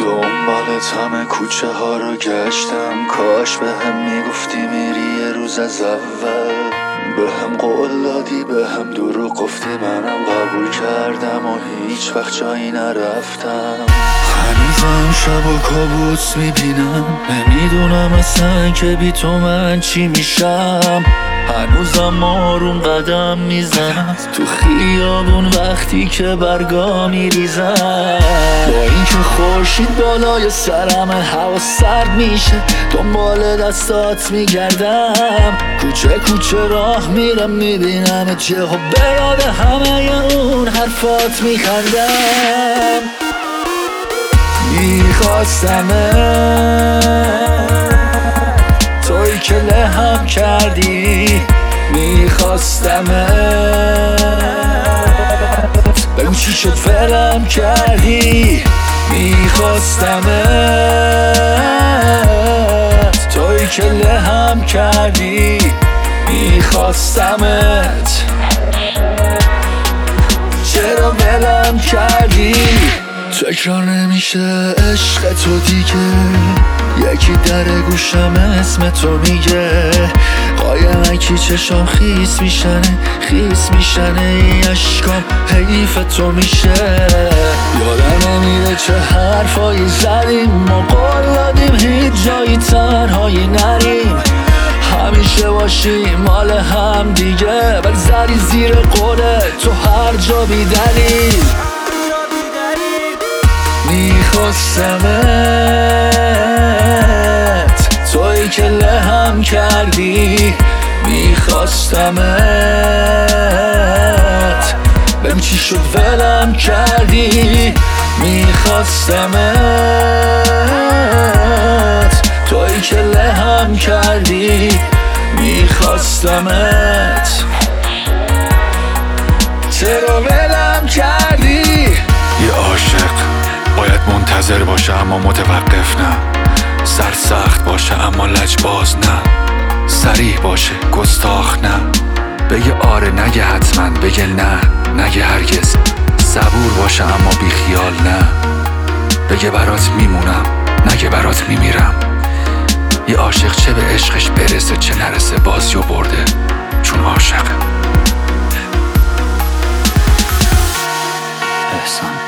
دنبالت همه کوچه ها رو گشتم، کاش به هم میگفتی میری یه روز از اول. به هم قول دادی به هم دروغ گفتی، منم قبول کردم و هیچ وقت جایی نرفتم. هنوزم شب و کابوس میبینم، نمیدونم اصلا که بی تو من چی میشم. هنوزم آروم قدم میزنم تو خیابون وقتی که برگا میریزم. با اینکه خورشید بالای سرمه، هوا سرد میشه، دنبال دستات میگردم. کوچه کوچه راه میرم میبینم چه و به یاد همه اون حرفات میخندم. توی که لهم کردی، بگو چی شد فعلم کردی. توی که لهم کردی، میخواستمت، چرا ولم کردی؟ تکرار نمیشه عشق تو دیگه، یکی در گوشم اسم تو میگه. قایمکی چشم خیس میشنه ای اشکام حیف تو میشه. یادم نمیره چه حرفایی زدیم، ما قول دادیم هیچ جایی تنهایی نریم، همیشه باشیم مال هم دیگه. ولی زدی زیر قوله تو هر جا بی دلیل. میخواستمت، توی که لهم کردی، میخواستمت، بهم چی شد ولم کردی. میخواستمت، توی که لهم کردی، میخواستمت، چرا ولم کردی؟ یه عاشق باید منتظر باشه اما متوقف نه، سرسخت باشه اما لجباز نه، صریح باشه گستاخ نه، بگه آره نگه حتما، بگه نه نگه هرگز، صبور باشه اما بی خیال نه، بگه برات میمونم نگه برات میمیرم. یه عاشق چه به عشقش برسه چه نرسه بازیو برده، چون عاشق. احسان